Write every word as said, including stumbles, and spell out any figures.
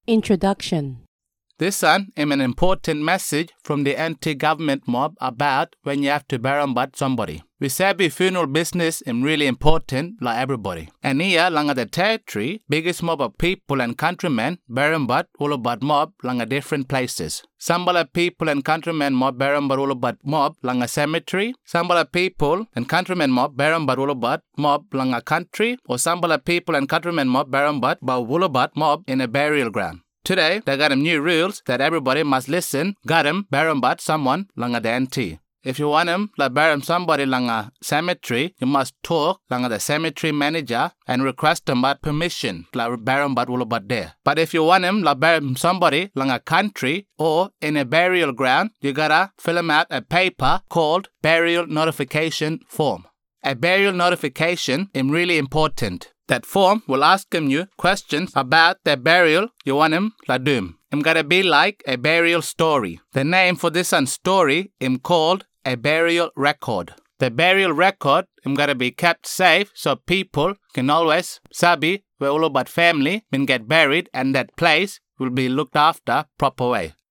Introduction. This one is an important message from the anti-government mob about when you have to bury about somebody. We say the funeral business is really important like everybody. And here, along the territory, biggest mob of people and countrymen bury about all about mob along different places. Some of the people and countrymen mob bury about all about mob along a cemetery. Some of the people and countrymen mob bury about all about mob along a country. Or some of the people and countrymen mob bury about all about mob in a burial ground. Today, they got them new rules that everybody must listen, got them, bury about someone langa the N T. If you want them, like bury somebody langa cemetery, you must talk langa the cemetery manager and request them about permission, like bury about all about there. But if you want them, like bury somebody langa country or in a burial ground, you gotta fill them out a paper called burial notification form. A burial notification is really important. That form will ask them you questions about their burial you want them to do. It's gotta be like a burial story. The name for this one story is called a burial record. The burial record is gotta be kept safe so people can always sabi where all about family can get buried and that place will be looked after proper way.